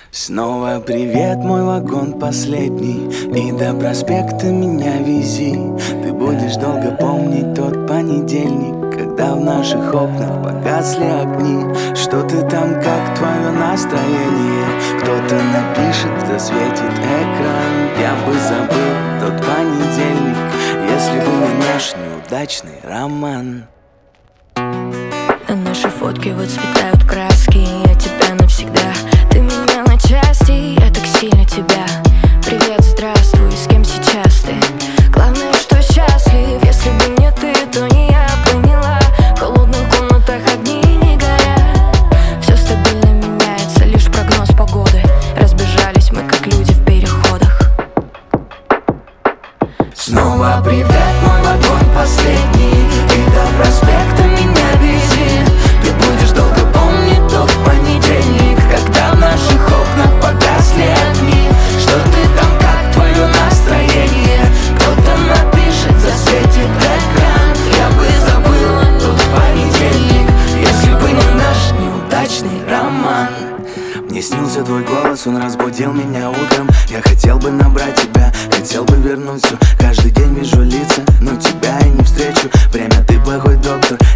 Снова привет, мой вагон последний, и до проспекта меня вези. Ты будешь долго помнить тот понедельник, когда в наших окнах погасли огни. Что ты там, как твое настроение? Кто-то напишет, засветит экран. Я бы забыл тот понедельник, если бы не наш неудачный роман. А наши фотки выцветают краски, я тебя навсегда. Ты меня на части, я так сильно тебя. Привет, здравствуй, с кем сейчас ты? Главное, что счастлив, если бы не ты, то не я поняла. В холодных комнатах огни не горят. Все стабильно меняется, лишь прогноз погоды. Разбежались мы, как люди в переходах. Снова привет, мой вагон последний, и до проспекта меня вези. Ты будешь долго помнить тот понедельник, когда в наших окнах погасли огни. Что ты там, как твое настроение? Кто-то напишет, засветит экран. Я бы забыл тот понедельник, если бы не наш неудачный роман. Мне снился твой голос, он разбудил меня утром. Я хотел бы набрать тебя, хотел бы вернуть все. Каждый день вижу лица, но тебя я не встречу. Время, ты плохой доктор,